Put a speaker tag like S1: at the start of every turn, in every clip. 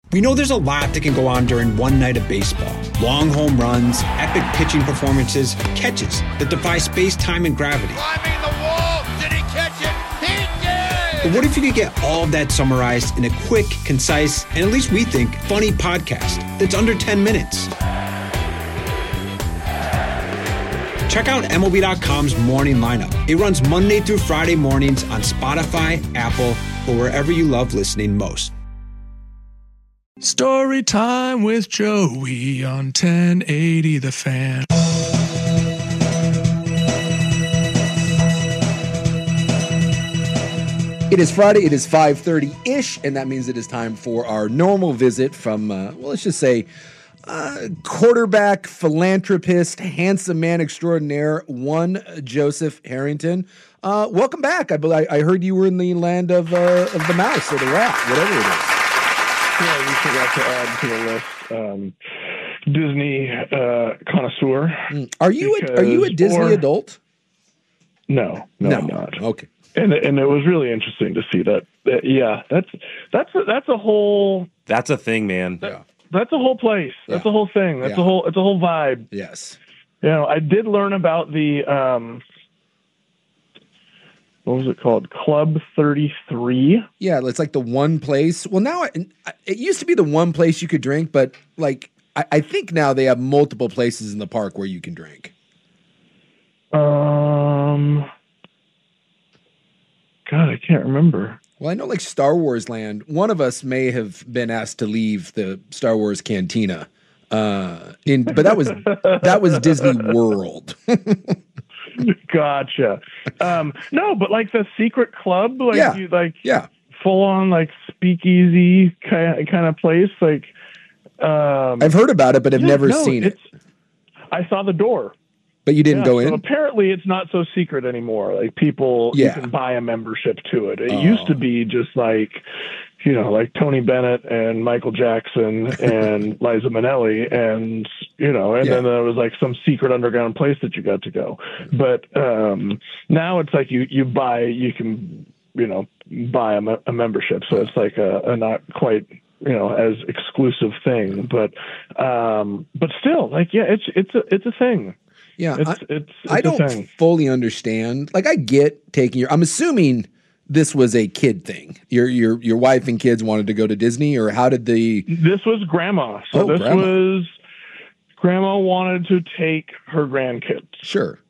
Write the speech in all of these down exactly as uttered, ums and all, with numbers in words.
S1: We know there's a lot that can go on during one night of baseball. Long home runs, epic pitching performances, catches that defy space, time, and gravity.
S2: Climbing the wall, did he catch it? He did!
S1: But what if you could get all of that summarized in a quick, concise, and at least we think, funny podcast that's under ten minutes? Check out M L B dot com's Morning Lineup. It runs Monday through Friday mornings on Spotify, Apple, or wherever you love listening most.
S3: Story time with Joey on ten eighty The Fan.
S4: It is Friday, it is five thirty-ish, and that means it is time for our normal visit from, uh, well, let's just say, uh, quarterback, philanthropist, handsome man extraordinaire, one Joseph Harrington. Uh, welcome back. I, I heard you were in the land of, uh, of the mouse or the rat, whatever it is.
S5: Yeah, we forgot to add to the list um, Disney uh, connoisseur.
S4: Are you a, are you a Disney
S5: or,
S4: adult?
S5: No, no,
S4: no,
S5: I'm not.
S4: Okay,
S5: and and it was really interesting to see that. that yeah, that's that's a, that's a whole.
S6: That's a thing, man.
S5: That, yeah. That's a whole place. That's yeah. a whole thing. That's yeah. a whole. It's a whole vibe.
S4: Yes.
S5: You know, I did learn about the. Um, What was it called? Club thirty-three.
S4: Yeah, it's like the one place. Well, now it, it used to be the one place you could drink, but like I, I think now they have multiple places in the park where you can drink.
S5: Um, God, I can't remember.
S4: Well, I know like Star Wars Land. One of us may have been asked to leave the Star Wars Cantina, uh, in but that was that was Disney World.
S5: Gotcha. Um, no, but like the secret club, like
S4: yeah.
S5: you like
S4: yeah.
S5: full on like speakeasy kind of, kind of place. Like um,
S4: I've heard about it, but I've yeah, never
S5: no,
S4: seen it.
S5: I saw the door,
S4: but you didn't
S5: yeah,
S4: go in.
S5: So apparently, it's not so secret anymore. Like people,
S4: yeah.
S5: you can buy a membership to it. It
S4: oh.
S5: used to be just like. You know, like Tony Bennett and Michael Jackson and Liza Minnelli, and you know, and yeah. then there was like some secret underground place that you got to go. But um, now it's like you you buy, you can you know buy a, a membership, so it's like a, a not quite you know as exclusive thing, but um, but still, like yeah, it's it's a it's a thing.
S4: Yeah,
S5: it's,
S4: I,
S5: it's, it's
S4: I don't
S5: a thing.
S4: fully understand. Like I get taking your. I'm assuming. This was a kid thing. Your your your wife and kids wanted to go to Disney, or how did the?
S5: This was grandma. So
S4: oh,
S5: this
S4: grandma.
S5: was grandma wanted to take her grandkids.
S4: Sure.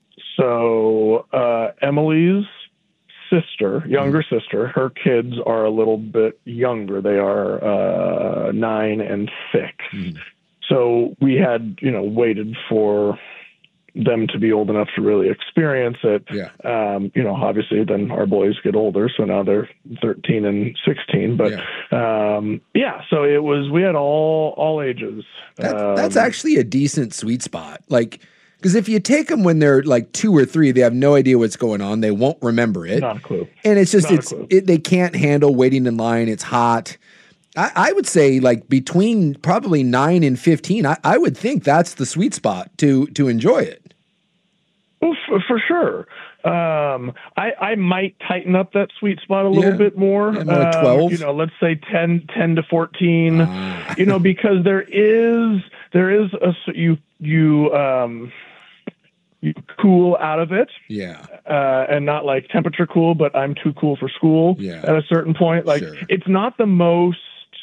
S5: So uh, Emily's sister, younger mm. sister, her kids are a little bit younger. They are uh, nine and six. Mm. So we had you know waited for. Them to be old enough to really experience it.
S4: Yeah.
S5: Um, you know, obviously then our boys get older. So now they're thirteen and sixteen, but yeah. Um, yeah, so it was, we had all, all ages.
S4: That,
S5: um,
S4: that's actually a decent sweet spot. Like, cause if you take them when they're like two or three, they have no idea what's going on. They won't remember it.
S5: Not a clue.
S4: And it's just,
S5: Not
S4: it's, it, they can't handle waiting in line. It's hot. I, I would say like between probably nine and fifteen, I, I would think that's the sweet spot to, to enjoy it.
S5: Well, for, for sure. Um, I, I might tighten up that sweet spot a little
S4: yeah.
S5: bit more.
S4: Yeah, more twelve.
S5: Um, you know, let's say ten, ten to fourteen.
S4: Uh.
S5: You know, because there is there is a you you um you cool out of it.
S4: Yeah.
S5: Uh, and not like temperature cool, but I'm too cool for school.
S4: Yeah.
S5: At a certain point, like
S4: sure.
S5: it's not the most.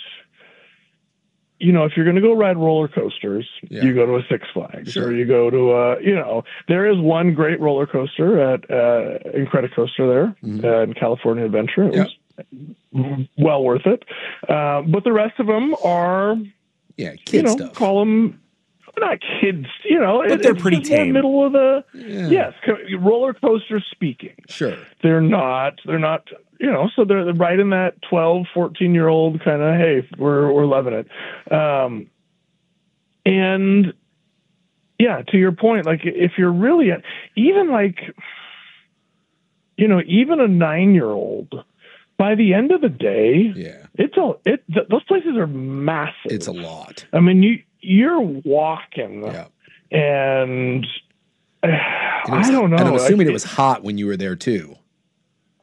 S5: You know, if you're going to go ride roller coasters,
S4: yeah.
S5: you go to a Six Flags
S4: sure.
S5: or you go to a, you know, there is one great roller coaster at uh, Incredicoaster there
S4: mm-hmm.
S5: uh, in California Adventure. It
S4: yep.
S5: was well worth it. Uh, but the rest of them are,
S4: yeah, kid
S5: you know,
S4: stuff.
S5: Call them not kids, you know,
S6: but
S5: it,
S6: they're
S5: it's
S6: pretty
S5: just more
S6: tame.
S5: middle of the,
S4: yeah.
S5: yes, roller coaster speaking.
S4: Sure.
S5: They're not, they're not, you know, so they're right in that twelve, fourteen year old kind of, hey, we're, we're loving it. Um, And yeah, to your point, like if you're really even like, you know, even a nine-year-old, by the end of the day,
S4: yeah,
S5: it's a it. Th- those places are massive.
S4: It's a lot.
S5: I mean, you you're walking,
S4: yeah.
S5: and uh,
S4: and was,
S5: I don't know.
S4: And I'm assuming
S5: I,
S4: it was hot when you were there too.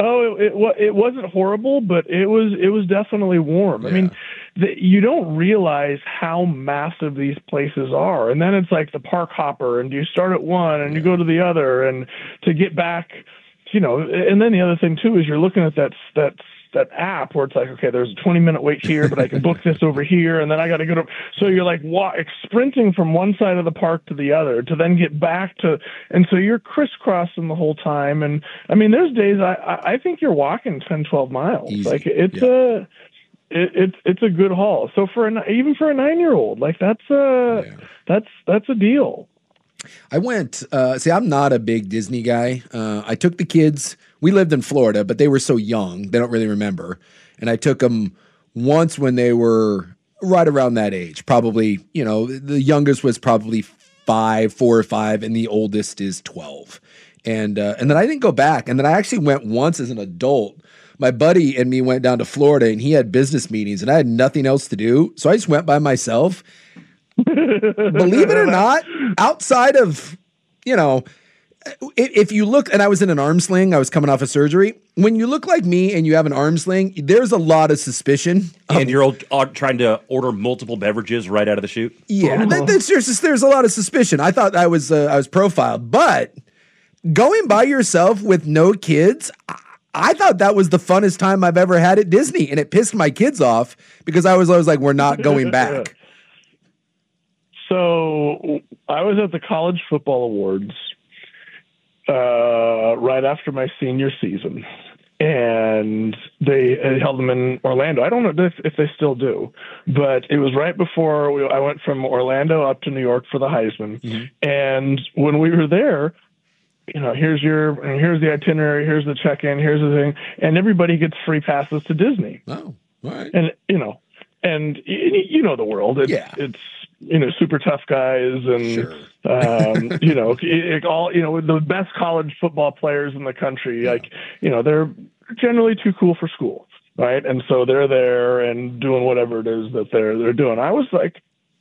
S5: Oh, it, it it wasn't horrible, but it was it was definitely warm.
S4: Yeah.
S5: I mean, the, you don't realize how massive these places are, and then it's like the park hopper, and you start at one and you go to the other, and to get back, you know. And then the other thing too is you're looking at that that that app where it's like, okay, there's a twenty minute wait here, but I can book this over here, and then I got to go to. So you're like wa- sprinting from one side of the park to the other to then get back to, and so you're crisscrossing the whole time. And I mean, there's days I I think you're walking ten, twelve miles.
S4: Easy.
S5: Like it's
S4: Yeah.
S5: a. It, it's it's a good haul. So for a, even for a nine year old, like that's a
S4: Yeah.
S5: that's that's a deal.
S4: I went, uh, see, I'm not a big Disney guy. Uh, I took the kids, we lived in Florida, but they were so young, they don't really remember. And I took them once when they were right around that age, probably, you know, the youngest was probably five, four or five, and the oldest is twelve. And, uh, and then I didn't go back. And then I actually went once as an adult. My buddy and me went down to Florida, and he had business meetings, and I had nothing else to do. So I just went by myself. Believe it or not, outside of, you know, if, if you look, and I was in an arm sling, I was coming off of surgery. When you look like me and you have an arm sling, there's a lot of suspicion.
S6: And you're all, all trying to order multiple beverages right out of the chute.
S4: Yeah, that, that's just, there's a lot of suspicion. I thought I was uh, I was profiled, but going by yourself with no kids, I, I thought that was the funnest time I've ever had at Disney, and it pissed my kids off because I was always like, we're not going back.
S5: So I was at the College Football Awards uh, right after my senior season, and they held them in Orlando. I don't know if, if they still do, but it was right before we, I went from Orlando up to New York for the Heisman. Mm-hmm. And when we were there, you know, here's your, here's the itinerary, here's the check-in, here's the thing, and everybody gets free passes to Disney.
S4: Oh, all right.
S5: And, you know, and you, you know the world. It's,
S4: yeah.
S5: it's, you know, super tough guys and,
S4: sure.
S5: um, you know, it, it all, you know, the best college football players in the country, yeah. like, you know, they're generally too cool for school. Right. And so they're there and doing whatever it is that they're, they're doing. I was like,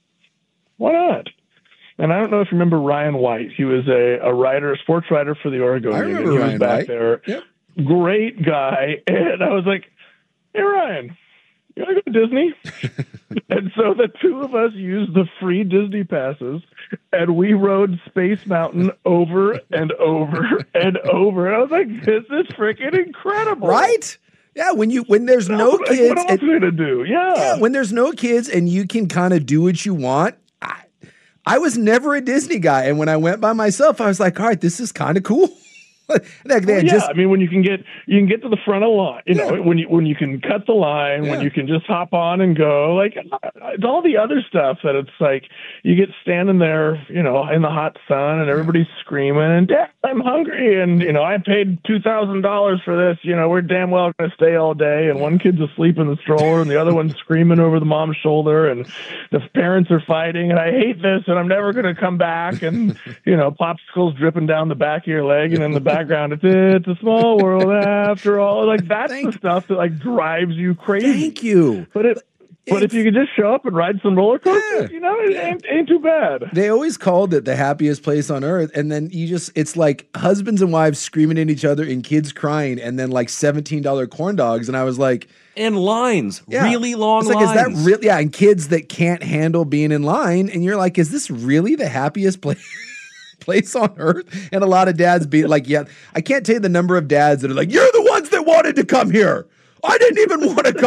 S5: why not? And I don't know if you remember Ryan White. He was a, a writer, a sports writer for the Oregonian.
S4: I remember
S5: he
S4: Ryan
S5: was back
S4: White.
S5: there.
S4: Yep.
S5: Great guy. And I was like, hey, Ryan, you want to go to Disney? And so the two of us used the free Disney passes, and we rode Space Mountain over and over and over. And I was like, this is freaking incredible.
S4: Right? Yeah, when you when there's no
S5: like,
S4: kids.
S5: What else
S4: and,
S5: are you going to do? Yeah.
S4: yeah. When there's no kids and you can kind of do what you want. I, I was never a Disney guy. And when I went by myself, I was like, all right, this is kind of cool. Like they
S5: well, yeah,
S4: just,
S5: I mean, when you can get you can get to the front of the line, you
S4: yeah.
S5: know, when you when you can cut the line,
S4: yeah.
S5: when you can just hop on and go, like it's all the other stuff that it's like you get standing there, you know, in the hot sun and everybody's screaming and Dad, I'm hungry, and you know, I paid two thousand dollars for this, you know, we're damn well going to stay all day, and one kid's asleep in the stroller and the other one's screaming over the mom's shoulder, and the parents are fighting, and I hate this, and I'm never going to come back, and you know, popsicles dripping down the back of your leg, and in the background it's it's a small world after all. Like that's
S4: Thank
S5: the stuff that like drives you crazy.
S4: Thank you.
S5: But it but if you could just show up and ride some roller coasters,
S4: Yeah.
S5: you know, it ain't, ain't too bad.
S4: They always called it the happiest place on earth. And then you just, it's like husbands and wives screaming at each other and kids crying and then like seventeen dollar corn dogs. And I was like,
S6: And lines,
S4: yeah.
S6: really long
S4: it's like,
S6: lines.
S4: Is that really, yeah. And kids that can't handle being in line. And you're like, is this really the happiest place? place on earth? And a lot of dads be like, yeah, I can't tell you the number of dads that are like, you're the ones that wanted to come here. I didn't even want to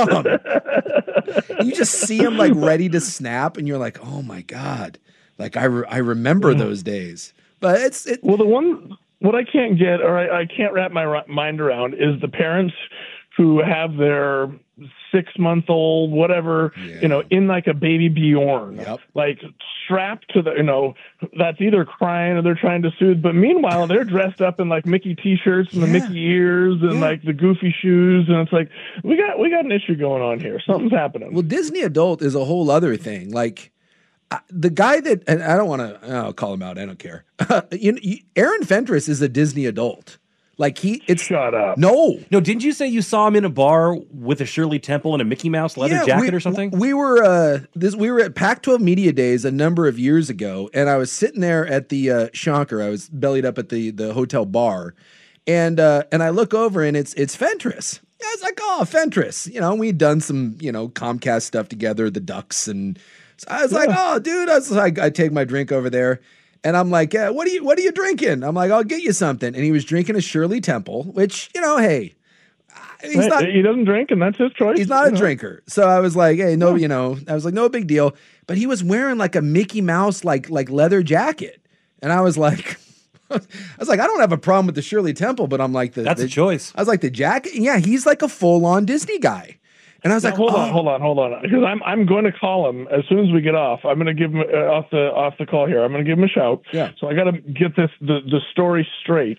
S4: come. You just see them like ready to snap, and you're like, oh my God. Like I, re- I remember yeah. those days, but it's, it.
S5: Well, the one, what I can't get, or I, I can't wrap my r- mind around is the parents who have their six month old, whatever, yeah. you know, in like a baby Bjorn,
S4: yep.
S5: like strapped to the, you know, that's either crying or they're trying to soothe. But meanwhile, they're dressed up in like Mickey t-shirts and yeah. the Mickey ears and yeah. like the goofy shoes. And it's like, we got, we got an issue going on here. Something's happening.
S4: Well, Disney adult is a whole other thing. Like uh, the guy that, and I don't want to I'll call him out. I don't care. you know, Aaron Fentress is a Disney adult. Like he, it's
S5: shut up.
S4: No,
S6: no. Didn't you say you saw him in a bar with a Shirley Temple and a Mickey Mouse leather
S4: yeah,
S6: jacket
S4: we,
S6: or something?
S4: We were uh, this. We were at Pac twelve Media Days a number of years ago, and I was sitting there at the uh, Shonker. I was bellied up at the the hotel bar, And uh, and I look over and it's it's Fentress. I was like, oh, Fentress. You know, we'd done some, you know, Comcast stuff together, the Ducks. And so I was yeah. like, oh, dude. I was like, I take my drink over there. And I'm like, yeah, what are you what are you drinking? I'm like, I'll get you something. And he was drinking a Shirley Temple, which, you know, hey, he's
S5: right.
S4: not,
S5: he doesn't drink, and that's his choice.
S4: He's not a
S5: know. drinker.
S4: So I was like, hey, no, yeah. you know, I was like, no big deal. But he was wearing like a Mickey Mouse, like, like leather jacket. And I was like, I was like, I don't have a problem with the Shirley Temple, but I'm like, the,
S6: that's
S4: the,
S6: a choice.
S4: I was like, the jacket. Yeah, he's like a full on Disney guy. And I was
S5: now,
S4: like,
S5: hold
S4: oh.
S5: on, hold on, hold on, because I'm I'm going to call him as soon as we get off. I'm going to give him uh, off the off the call here. I'm going to give him a shout.
S4: Yeah.
S5: So I got to get this the the story straight.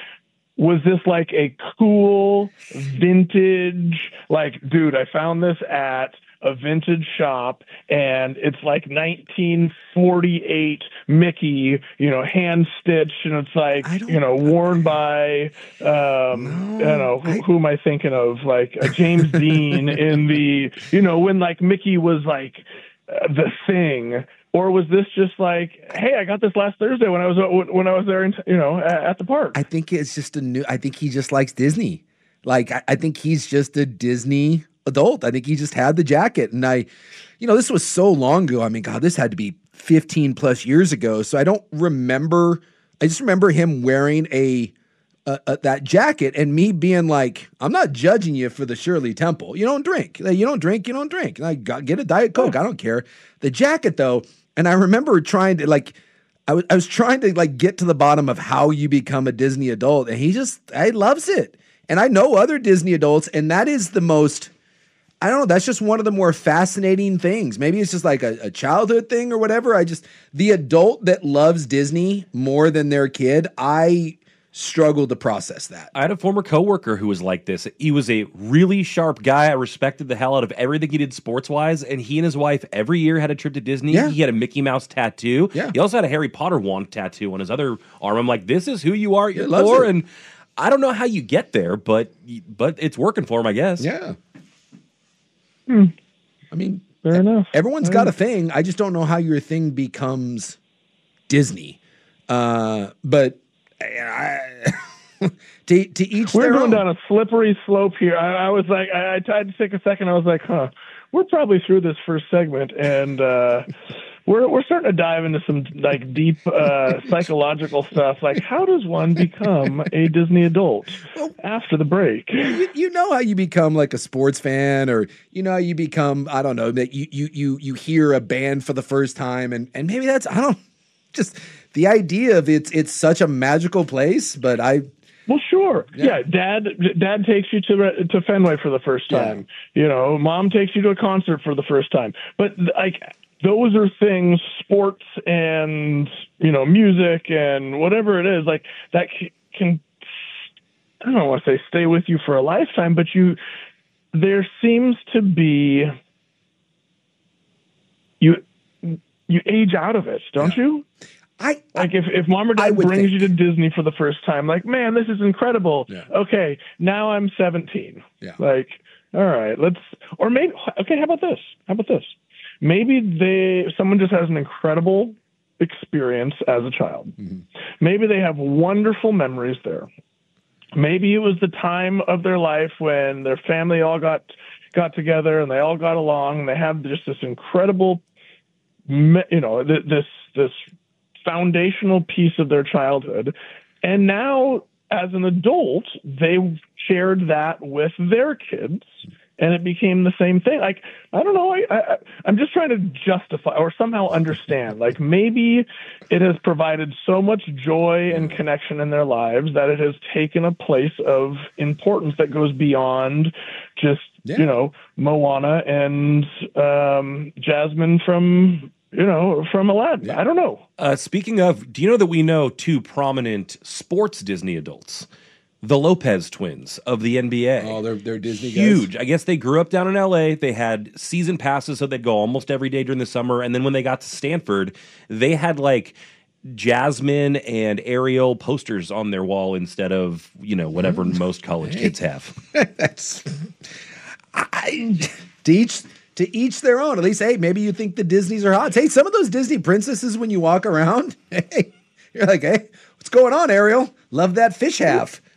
S5: Was this like a cool vintage? Like, dude, I found this at a vintage shop, and it's like nineteen forty-eight Mickey, you know, hand stitched, and it's like, you know, worn by, um,
S4: no,
S5: I don't know, who,
S4: I,
S5: who am I thinking of? Like uh, James Dean in the, you know, when like Mickey was like uh, the thing. Or was this just like, hey, I got this last Thursday when I was when I was there, in, you know, at, at the park?
S4: I think it's just a new. I think he just likes Disney. Like I, I think he's just a Disney adult. I think he just had the jacket, and I, you know, this was so long ago. I mean, God, this had to be fifteen plus years ago. So I don't remember. I just remember him wearing a, a, a that jacket, and me being like, I'm not judging you for the Shirley Temple. You don't drink. You don't drink. You don't drink. And I got, get a Diet Coke. I don't care. The jacket though. And I remember trying to like, I was I was trying to like get to the bottom of how you become a Disney adult, and he just he loves it. And I know other Disney adults, and that is the most. I don't know. That's just one of the more fascinating things. Maybe it's just like a, a childhood thing or whatever. I just the adult that loves Disney more than their kid. I struggle to process that.
S6: I had a former coworker who was like this. He was a really sharp guy. I respected the hell out of everything he did sports-wise, and he and his wife every year had a trip to Disney.
S4: Yeah.
S6: He had a Mickey Mouse tattoo.
S4: Yeah.
S6: He also had a Harry Potter wand tattoo on his other arm. I'm like, this is who you are at your
S4: loves
S6: core,
S4: it.
S6: and I don't know how you get there, but but it's working for him, I guess.
S4: Yeah.
S5: Hmm.
S4: I mean,
S5: fair enough.
S4: Everyone's
S5: fair
S4: got
S5: enough.
S4: a thing. I just don't know how your thing becomes Disney. Uh, but I, to to each
S5: We're
S4: their
S5: going
S4: own.
S5: down a slippery slope here. I, I was like, I, I tried to take a second. I was like, huh, we're probably through this first segment, and uh, we're we're starting to dive into some like deep uh, psychological stuff. Like, how does one become a Disney adult after the break?
S4: You, you know how you become like a sports fan, or you know how you become, I don't know, that you you you you hear a band for the first time, and and maybe that's, I don't, just the idea of it's it's such a magical place. But I
S5: Well, sure.
S4: Yeah.
S5: Yeah. Dad, dad takes you to, to Fenway for the first time. Yeah. You know, mom takes you to a concert for the first time. But like, those are things, sports and, you know, music and whatever it is, like that can, I don't want to say stay with you for a lifetime, but you, there seems to be, you, you age out of it, don't yeah. you?
S4: I,
S5: like if, if mom or dad brings
S4: think.
S5: you to Disney for the first time, like, man, this is incredible.
S4: Yeah.
S5: Okay, now I'm seventeen.
S4: Yeah.
S5: Like, all right, let's, or maybe, okay, how about this? How about this? Maybe they, someone just has an incredible experience as a child. Mm-hmm. Maybe they have wonderful memories there. Maybe it was the time of their life when their family all got, got together and they all got along and they had just this incredible, you know, this, this, foundational piece of their childhood. And now as an adult, they shared that with their kids and it became the same thing. Like, I don't know. I, I, I'm just trying to justify or somehow understand, like maybe it has provided so much joy and connection in their lives that it has taken a place of importance that goes beyond just, yeah. you know, Moana and um, Jasmine from, you know, from Aladdin. Yeah. I don't know.
S6: Uh, speaking of, do you know that we know two prominent sports Disney adults? The Lopez twins of the N B A.
S4: Oh, they're, they're Disney
S6: Huge.
S4: guys?
S6: I guess they grew up down in L A. They had season passes, so they'd go almost every day during the summer. And then when they got to Stanford, they had like Jasmine and Ariel posters on their wall instead of, you know, whatever mm. most college hey. kids have.
S4: That's... I, to each... To each their own. At least, hey, maybe you think the Disneys are hot. Hey, some of those Disney princesses, when you walk around, hey, you're like, hey, what's going on, Ariel? Love that fish half.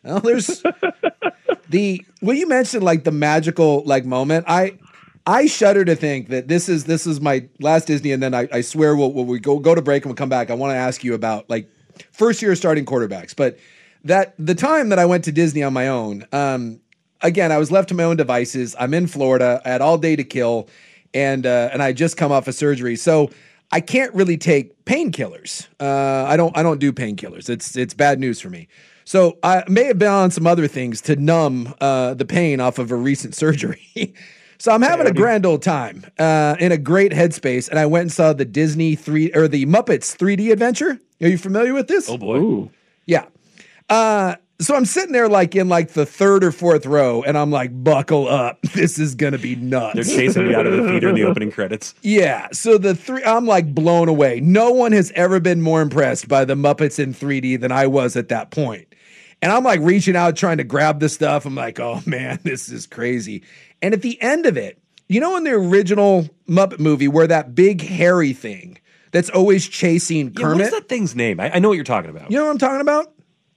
S4: Well, there's the well, you mentioned like the magical like moment. I I shudder to think that this is this is my last Disney, and then I, I swear we'll, we'll we go go to break and we'll come back. I want to ask you about like first year starting quarterbacks, but that the time that I went to Disney on my own. Um, again, I was left to my own devices. I'm in Florida. I had all day to kill, and uh, and I just come off a surgery, so I can't really take painkillers. Uh, I don't I don't do painkillers. It's it's bad news for me. So I may have been on some other things to numb uh, the pain off of a recent surgery. So I'm having a grand old time uh, in a great headspace, and I went and saw the Disney three or the Muppets three D Adventure. Are you familiar with this?
S6: Oh boy,
S5: Ooh.
S4: Yeah. Uh, so I'm sitting there like in like the third or fourth row, and I'm like, buckle up. This is going to be nuts.
S6: They're chasing you out of the theater in the opening credits.
S4: Yeah. So the three, I'm like blown away. No one has ever been more impressed by the Muppets in three D than I was at that point. And I'm like reaching out, trying to grab the stuff. I'm like, oh man, this is crazy. And at the end of it, you know, in the original Muppet movie where that big hairy thing that's always chasing
S6: Yeah,
S4: Kermit.
S6: what is that thing's name? I, I know what you're talking about.
S4: You know what I'm talking about?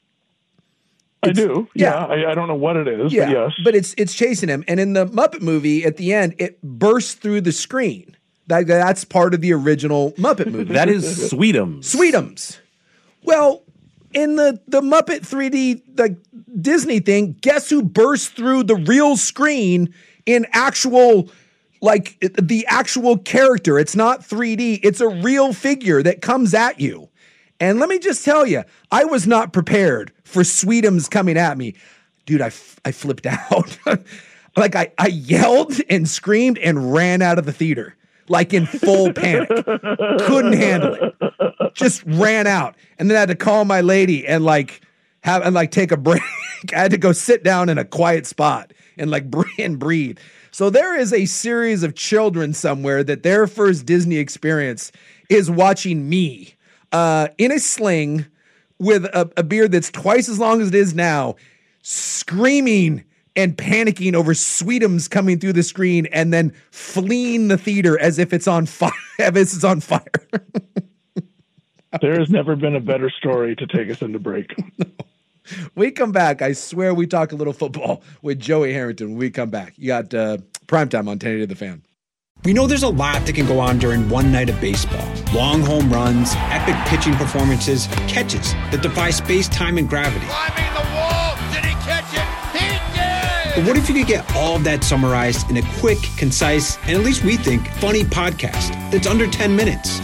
S5: I do.
S4: yeah.
S5: Yeah. I, I don't know what it is,
S4: Yeah,
S5: but yes.
S4: but it's it's chasing him. And in the Muppet movie, at the end, it bursts through the screen. That, that's part of the original Muppet movie.
S6: That is Sweetums.
S4: Sweetums. Well, in the, the Muppet three D like Disney thing, guess who bursts through the real screen in actual, like the actual character? It's not three D. It's a real figure that comes at you. And let me just tell you, I was not prepared for Sweetums coming at me. Dude, I, f- I flipped out. Like I, I yelled and screamed and ran out of the theater, like in full panic. Couldn't handle it. Just ran out. And then I had to call my lady and like have and like take a break. I had to go sit down in a quiet spot and like breathe and breathe. So there is a series of children somewhere that their first Disney experience is watching me uh, in a sling with a, a beard that's twice as long as it is now, screaming and panicking over Sweetums coming through the screen and then fleeing the theater as if it's on fire. As if it's on fire.
S5: There has never been a better story to take us into break.
S4: We come back. I swear we talk a little football with Joey Harrington when we come back. You got uh, primetime on ten eighty The Fan.
S1: We know there's a lot that can go on during one night of baseball. Long home runs, epic pitching performances, catches that defy space, time, and gravity.
S2: Climbing the wall. Did he catch it? He did!
S1: But what if you could get all of that summarized in a quick, concise, and at least we think, funny podcast that's under ten minutes?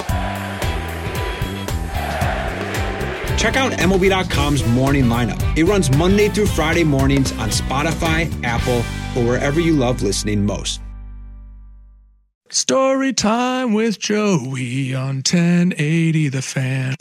S1: Check out M L B dot com's Morning Lineup. It runs Monday through Friday mornings on Spotify, Apple, or wherever you love listening most.
S3: Story time with Joey on ten eighty The Fan.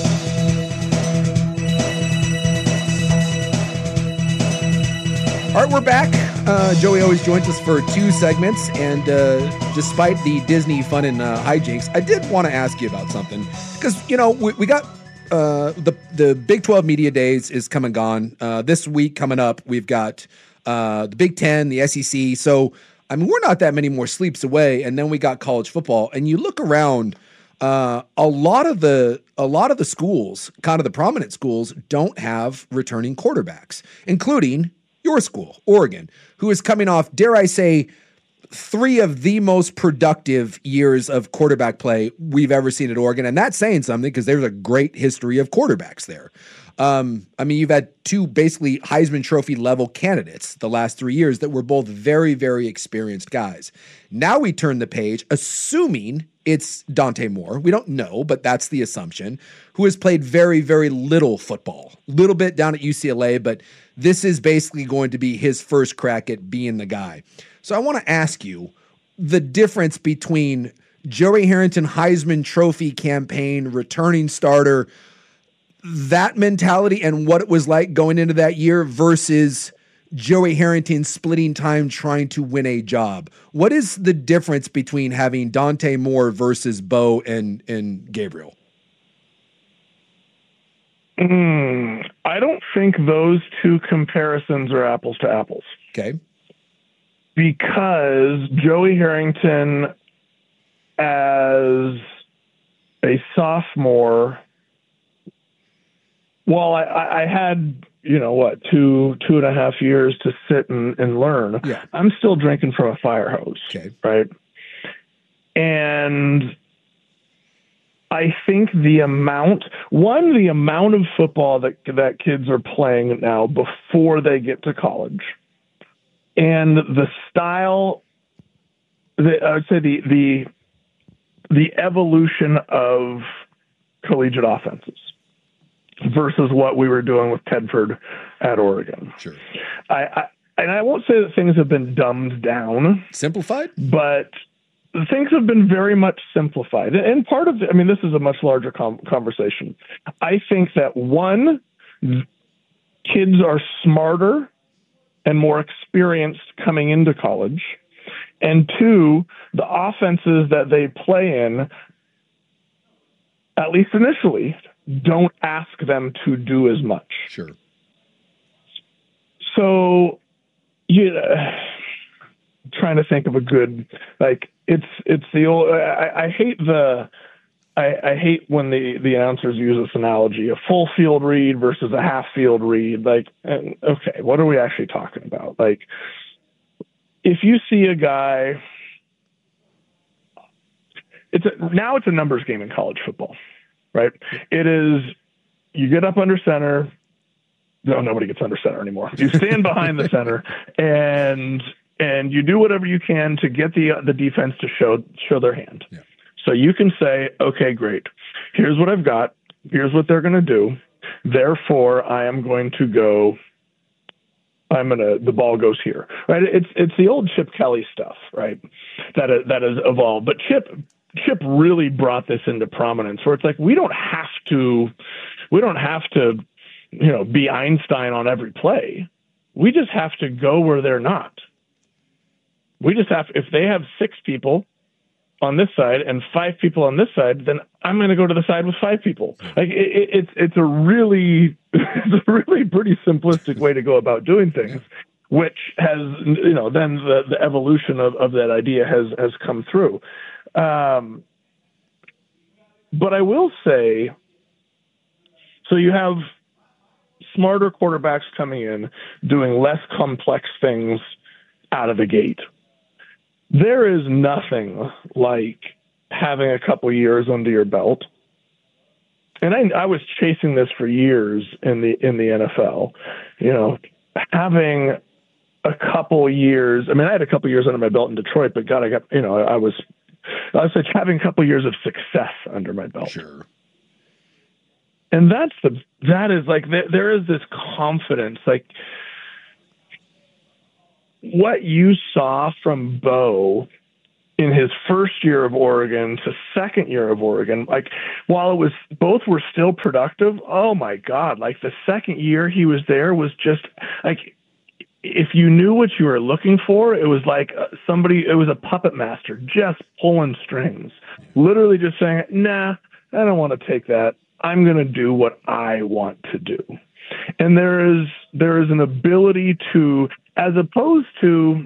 S4: All right, we're back. Uh, Joey always joins us for two segments, and uh, despite the Disney fun and uh, hijinks, I did want to ask you about something because you know we, we got uh, the the Big twelve Media Days is come and gone. Uh, this week coming up, we've got uh, the Big Ten, the S E C. So I mean, we're not that many more sleeps away, and then we got college football. And you look around, uh, a lot of the a lot of the schools, kind of the prominent schools, don't have returning quarterbacks, including your school, Oregon, who is coming off, dare I say, three of the most productive years of quarterback play we've ever seen at Oregon. And that's saying something because there's a great history of quarterbacks there. Um, I mean, you've had two basically Heisman Trophy level candidates the last three years that were both very, very experienced guys. Now we turn the page, assuming it's Dante Moore. We don't know, but that's the assumption, who has played very, very little football, little bit down at U C L A, but this is basically going to be his first crack at being the guy. So I want to ask you the difference between Joey Harrington Heisman Trophy campaign, returning starter, that mentality and what it was like going into that year versus Joey Harrington splitting time trying to win a job. What is the difference between having Dante Moore versus Bo and, and Gabriel?
S5: Mm, I don't think those two comparisons are apples to apples.
S4: Okay.
S5: Because Joey Harrington as a sophomore, well, I, I had you know, what, two, two and a half years to sit and, and learn.
S4: Yeah.
S5: I'm still drinking from a fire hose.
S4: Okay.
S5: Right. And I think the amount, one, the amount of football that, that kids are playing now before they get to college, and the style, the, I would say the, the, the evolution of collegiate offenses versus what we were doing with Tedford at Oregon.
S4: Sure.
S5: I, I and I won't say that things have been dumbed down.
S4: Simplified?
S5: But things have been very much simplified. And part of the, I mean, this is a much larger com- conversation. I think that, one, kids are smarter and more experienced coming into college. And two, the offenses that they play in, at least initially, don't ask them to do as much.
S4: Sure.
S5: So, you know, trying to think of a good, like, it's it's the old, I, I hate the, I, I hate when the, the announcers use this analogy, a full field read versus a half field read. Like, and, okay, what are we actually talking about? Like, if you see a guy, it's a, now it's a numbers game in college football, right? It is, you get up under center. No, nobody gets under center anymore. You stand behind the center and, and you do whatever you can to get the, the defense to show, show their hand.
S4: Yeah.
S5: So you can say, okay, great. Here's what I've got. Here's what they're going to do. Therefore, I am going to go, I'm going to, the ball goes here, right? It's, it's the old Chip Kelly stuff, right? That, that has evolved. But Chip, Chip really brought this into prominence where it's like, we don't have to, we don't have to, you know, be Einstein on every play. We just have to go where they're not. We just have, if they have six people on this side and five people on this side, then I'm going to go to the side with five people. Like it, it, it's, it's a really, it's a really pretty simplistic way to go about doing things, which has, you know, then the, the evolution of, of that idea has, has come through. Um, but I will say, so you have smarter quarterbacks coming in, doing less complex things out of the gate. There is nothing like having a couple years under your belt. And I, I was chasing this for years in the, in the N F L, you know, having a couple years. I mean, I had a couple years under my belt in Detroit, but God, I got, you know, I, I was, I was like having a couple years of success under my belt.
S4: Sure.
S5: And that's the, that is like, there, there is this confidence, like, what you saw from Bo in his first year of Oregon to second year of Oregon, like while it was, both were still productive. Oh my God. Like the second year he was there was just like, if you knew what you were looking for, it was like somebody, it was a puppet master just pulling strings, literally just saying, nah, I don't want to take that. I'm going to do what I want to do. And there is, there is an ability to, as opposed to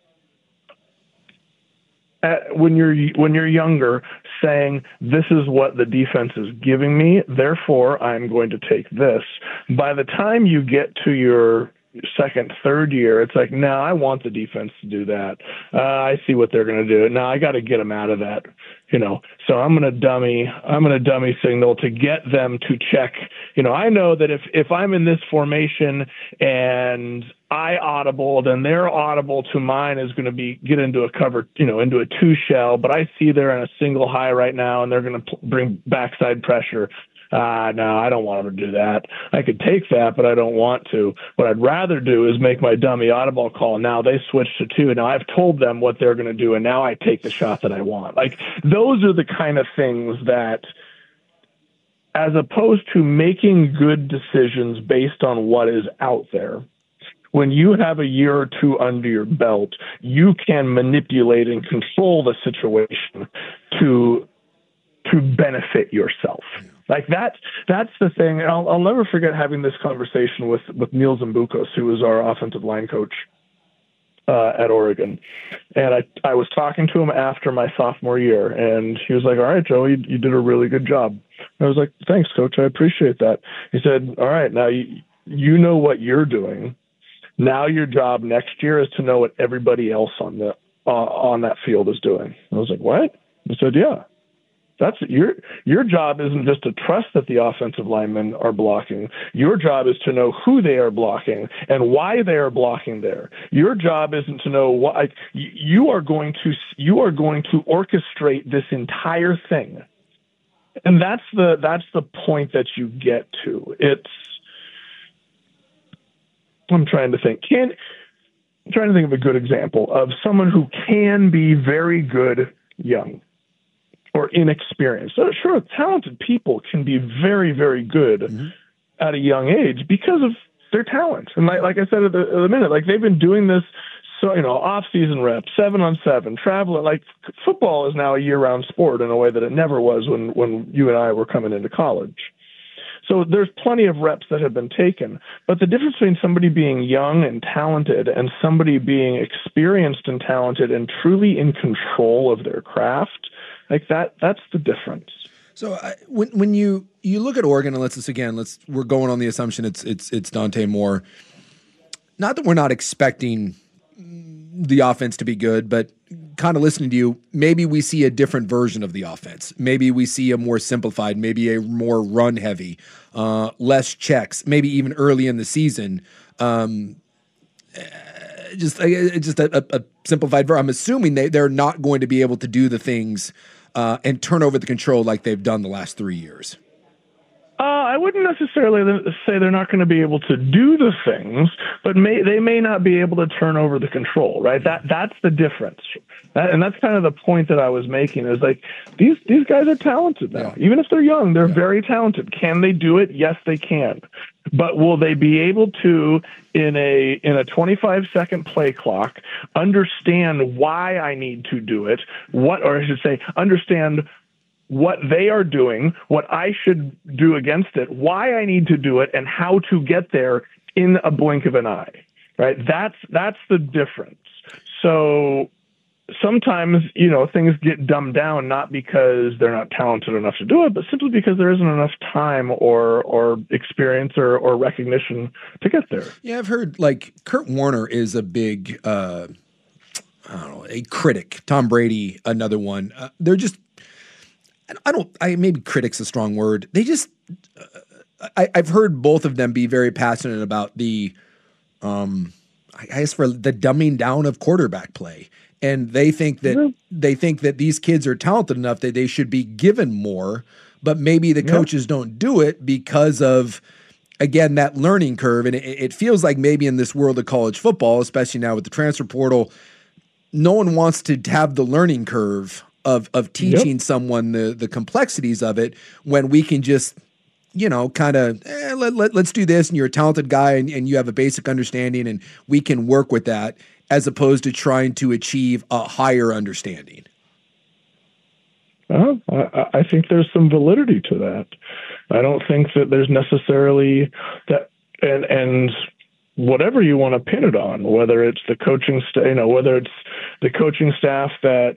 S5: uh, when you're when you're younger, saying this is what the defense is giving me, therefore I'm going to take this. By the time you get to your second, third year, it's like, no, I want the defense to do that. Uh, I see what they're going to do. Now I got to get them out of that, you know. So I'm going to dummy. I'm going to dummy signal to get them to check. You know, I know that if if I'm in this formation and I audible, then their audible to mine is going to be get into a cover, you know, into a two shell. But I see they're in a single high right now, and they're going to p- bring backside pressure. Uh, no, I don't want them to do that. I could take that, but I don't want to. What I'd rather do is make my dummy audible call. Now they switch to two. Now I've told them what they're going to do, and now I take the shot that I want. Like, those are the kind of things that, as opposed to making good decisions based on what is out there, when you have a year or two under your belt, you can manipulate and control the situation to to benefit yourself. Like that, that's the thing. I'll, I'll never forget having this conversation with, with Neil Zambukos, who was our offensive line coach uh, at Oregon. And I, I was talking to him after my sophomore year, and he was like, all right, Joe, you, you did a really good job. I was like, thanks, coach. I appreciate that. He said, all right, now you, you know what you're doing. Now your job next year is to know what everybody else on the uh, on that field is doing. I was like, what? I said, yeah. That's your your job isn't just to trust that the offensive linemen are blocking. Your job is to know who they are blocking and why they are blocking there. Your job isn't to know why. You are going to you are going to orchestrate this entire thing, and that's the that's the point that you get to. It's I'm trying to think. Can I'm trying to think of a good example of someone who can be very good young or inexperienced. So sure, talented people can be very, very good mm-hmm. at a young age because of their talent. And like, like I said at the, at the minute, like they've been doing this, so you know, off-season reps, seven on seven, traveling. Like football is now a year-round sport in a way that it never was when when you and I were coming into college. So there's plenty of reps that have been taken. But the difference between somebody being young and talented and somebody being experienced and talented and truly in control of their craft, like that, that's the difference.
S4: So uh, when when you, you look at Oregon, and let's just again, let's we're going on the assumption it's it's it's Dante Moore. Not that we're not expecting the offense to be good, but kind of listening to you, maybe we see a different version of the offense. Maybe we see a more simplified, maybe a more run heavy, uh, less checks. Maybe even early in the season. Um, just just a, a simplified version. I'm assuming they they're not going to be able to do the things uh, and turn over the control like they've done the last three years.
S5: Uh, I wouldn't necessarily say they're not going to be able to do the things, but may, they may not be able to turn over the control, right? That that's the difference, that, and that's kind of the point that I was making. Is like these these guys are talented now, yeah. Even if they're young, they're yeah. very talented. Can they do it? Yes, they can. But will they be able to, in a in a twenty-five second play clock, understand why I need to do it? What, or I should say, understand what they are doing, what I should do against it, why I need to do it, and how to get there in a blink of an eye, right? That's that's the difference. So sometimes, you know, things get dumbed down, not because they're not talented enough to do it, but simply because there isn't enough time or or experience or, or recognition to get there.
S4: Yeah, I've heard, like, Kurt Warner is a big, uh, I don't know, a critic. Tom Brady, another one. Uh, they're just, I don't, I maybe critic's a strong word. They just, uh, I, I've heard both of them be very passionate about the, um, I guess for the dumbing down of quarterback play. And they think that, mm-hmm. they think that these kids are talented enough that they should be given more, but maybe the yep. coaches don't do it because of, again, that learning curve. And it, it feels like maybe in this world of college football, especially now with the transfer portal, no one wants to have the learning curve of of teaching yep. someone the the complexities of it when we can just, you know, kind of eh, let, let, let's do this, and you're a talented guy and, and you have a basic understanding and we can work with that, as opposed to trying to achieve a higher understanding.
S5: Uh, I, I think there's some validity to that. I don't think that there's necessarily that, and and whatever you want to pin it on, whether it's the coaching staff, you know, whether it's the coaching staff that,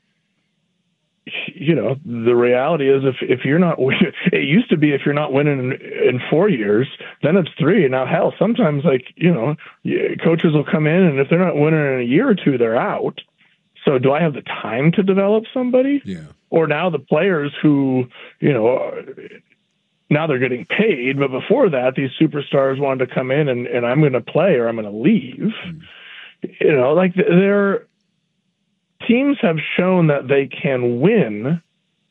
S5: you know, the reality is if, if you're not, it used to be if you're not winning in, in four years, then it's three. Now, hell, sometimes like, you know, coaches will come in and if they're not winning in a year or two, they're out. So do I have the time to develop somebody?
S4: Yeah.
S5: Or now the players who, you know, now they're getting paid, but before that, these superstars wanted to come in and, and I'm going to play or I'm going to leave. Mm. You know, like they're, teams have shown that they can win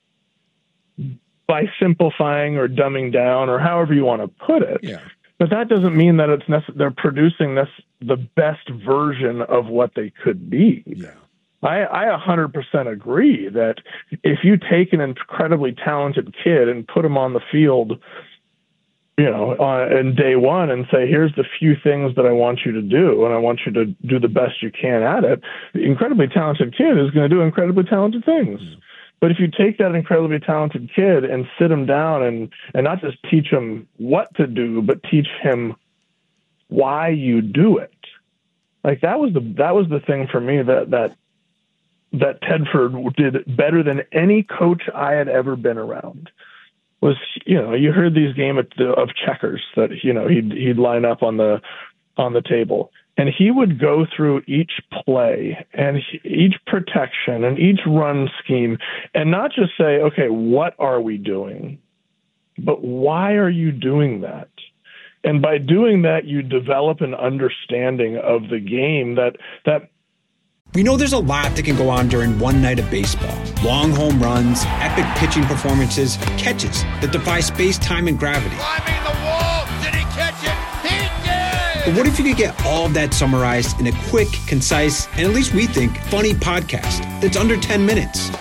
S5: by simplifying or dumbing down or however you want to put it.
S4: Yeah.
S5: But that doesn't mean that it's necess- they're producing this the best version of what they could be.
S4: Yeah.
S5: I, I one hundred percent agree that if you take an incredibly talented kid and put him on the field, you know, uh, in day one and say, here's the few things that I want you to do, and I want you to do the best you can at it, the incredibly talented kid is going to do incredibly talented things. Mm. But if you take that incredibly talented kid and sit him down and, and not just teach him what to do, but teach him why you do it, like that was the that was the thing for me that that that Tedford did better than any coach I had ever been around. was, you know, you heard these game of, of checkers that, you know, he'd, he'd line up on the, on the table, and he would go through each play and each protection and each run scheme and not just say, okay, what are we doing? But why are you doing that? And by doing that, you develop an understanding of the game that, that
S1: We know there's a lot that can go on during one night of baseball. Long home runs, epic pitching performances, catches that defy space, time, and gravity.
S2: Climbing the wall. Did he catch it? He did!
S1: But what if you could get all of that summarized in a quick, concise, and at least we think, funny podcast that's under ten minutes?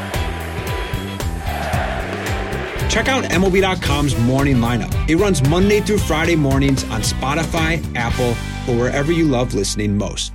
S1: Check out M L B dot com's Morning Lineup. It runs Monday through Friday mornings on Spotify, Apple, or wherever you love listening most.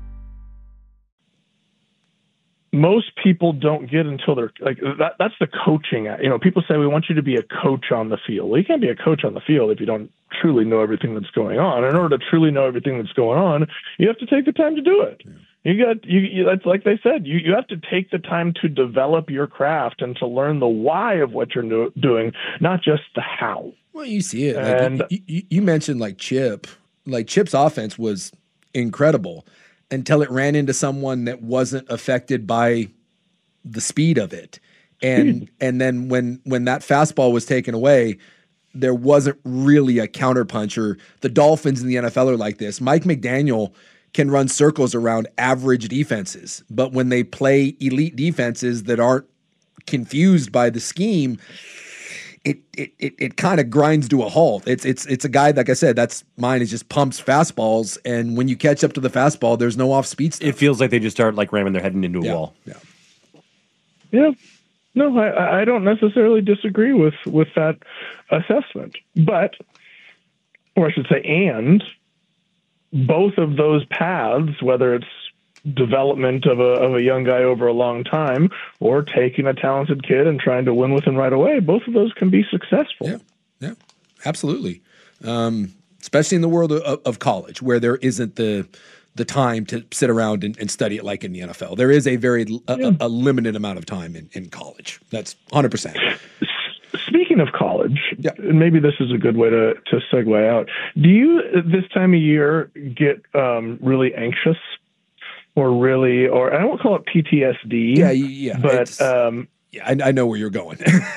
S5: Most people don't get until they're like that. That's the coaching. You know, people say we want you to be a coach on the field. Well, you can't be a coach on the field if you don't truly know everything that's going on. In order to truly know everything that's going on, you have to take the time to do it. Yeah. You got you, you. That's like they said. You you have to take the time to develop your craft and to learn the why of what you're no, doing, not just the how.
S4: Well, you see it.
S5: And
S4: like, you, you, you mentioned like Chip. Like Chip's offense was incredible until it ran into someone that wasn't affected by the speed of it. And and then when when that fastball was taken away, there wasn't really a counterpuncher. The Dolphins in the N F L are like this. Mike McDaniel can run circles around average defenses, but when they play elite defenses that aren't confused by the scheme, it it it, it kind of grinds to a halt. It's it's it's a guy, like I said, that's mine is just pumps fastballs, and when you catch up to the fastball, there's no off speed stuff.
S6: It feels like they just start like ramming their head into a
S4: yeah,
S6: wall.
S4: Yeah.
S5: Yeah. No, I, I don't necessarily disagree with, with that assessment. But, or I should say, and both of those paths, whether it's development of a of a young guy over a long time or taking a talented kid and trying to win with him right away, both of those can be successful.
S4: Yeah, yeah, absolutely. Um, especially in the world of, of college, where there isn't the the time to sit around and, and study it like in the N F L. There is a very a,
S5: yeah.
S4: a, a limited amount of time in, in college. That's one hundred percent.
S5: Speaking of college,
S4: yeah.
S5: and maybe this is a good way to, to segue out, do you this time of year get um, really anxious or really, or I won't call it P T S D,
S4: yeah, yeah,
S5: but um,
S4: yeah, I, I know where you're going.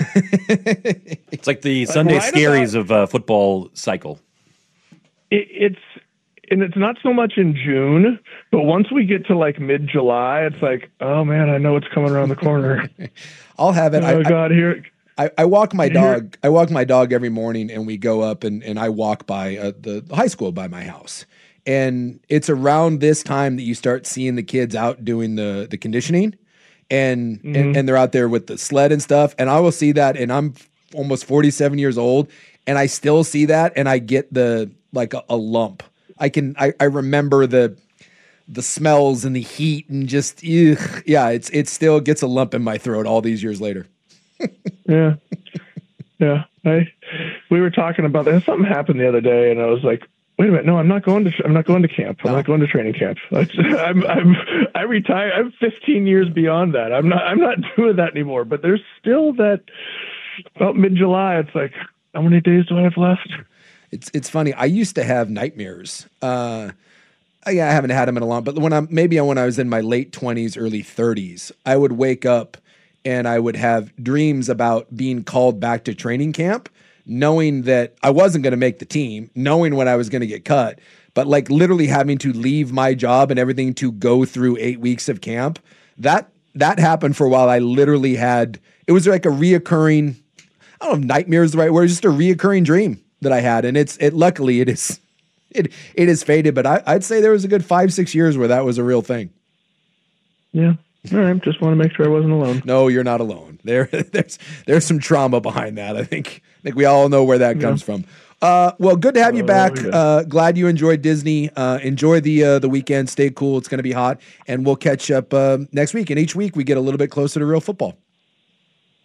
S6: It's like the Sunday
S5: right
S6: scaries
S5: about,
S6: of uh, football cycle.
S5: It, it's and it's not so much in June, but once we get to like mid July, it's like, oh man, I know what's coming around the corner.
S4: I'll have it.
S5: Oh
S4: I,
S5: God, here.
S4: I, I walk my dog. I walk my dog every morning, and we go up and, and I walk by uh, the high school by my house. And it's around this time that you start seeing the kids out doing the the conditioning, and mm-hmm. and, and they're out there with the sled and stuff. And I will see that, and I'm almost forty-seven years old, and I still see that, and I get the like a, a lump. I can I, I remember the the smells and the heat and just ugh, yeah, it's it still gets a lump in my throat all these years later.
S5: yeah, yeah. I we were talking about that. Something happened the other day, and I was like, wait a minute, no, I'm not going to. I'm not going to camp. I'm no. not going to training camp. I'm, I'm, I retire. I'm fifteen years beyond that. I'm not. I'm not doing that anymore. But there's still that. About mid July, it's like, how many days do I have left?
S4: It's it's funny. I used to have nightmares. Uh, yeah, I haven't had them in a long. But when I'm maybe when I was in my late twenties, early thirties, I would wake up and I would have dreams about being called back to training camp, knowing that I wasn't going to make the team, knowing when I was going to get cut, but like literally having to leave my job and everything to go through eight weeks of camp. That that happened for a while. I literally had, it was like a reoccurring, I don't know if nightmare is the right word, it's just a reoccurring dream that I had. And it's, it luckily it is, it it is faded, but I, I'd say there was a good five, six years where that was a real thing.
S5: Yeah. All right. Just want to make sure I wasn't alone.
S4: No, you're not alone. There, there's there's some trauma behind that. I think I think we all know where that comes yeah. from. Uh, well, good to have you
S5: oh,
S4: back.
S5: Yeah.
S4: Uh, glad you enjoyed Disney. Uh, enjoy the uh, the weekend. Stay cool. It's going to be hot, and we'll catch up uh, next week. And each week we get a little bit closer to real football.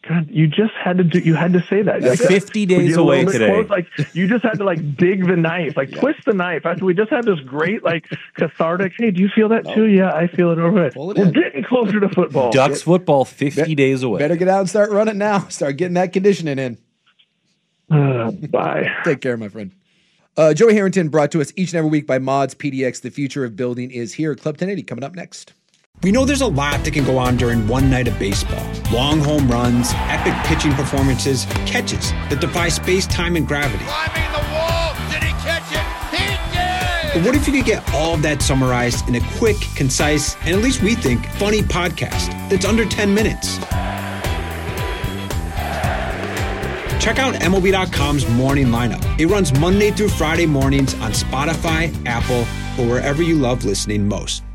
S5: God, you just had to do. You had to say that. Like,
S6: fifty days
S5: we get a
S6: away
S5: little bit
S6: today.
S5: close, like you just had to like dig the knife, like twist the knife. After we just had this great like cathartic. Hey, do you feel that too? Yeah, I feel it over it.
S4: Pull it
S5: We're
S4: in.
S5: getting closer to football.
S6: Ducks football fifty
S4: Bet-
S6: days away.
S4: Better get out and start running now. Start getting that conditioning in.
S5: Uh, bye.
S4: Take care, my friend. Uh, Joey Harrington brought to us each and every week by Mods P D X. The future of building is here. Club ten eighty coming up next.
S1: We know there's a lot that can go on during one night of baseball. Long home runs, epic pitching performances, catches that defy space, time, and gravity.
S2: Climbing the wall. Did he catch it? He did!
S1: But what if you could get all of that summarized in a quick, concise, and at least we think, funny podcast that's under ten minutes? Check out M L B dot com's Morning Lineup. It runs Monday through Friday mornings on Spotify, Apple, or wherever you love listening most.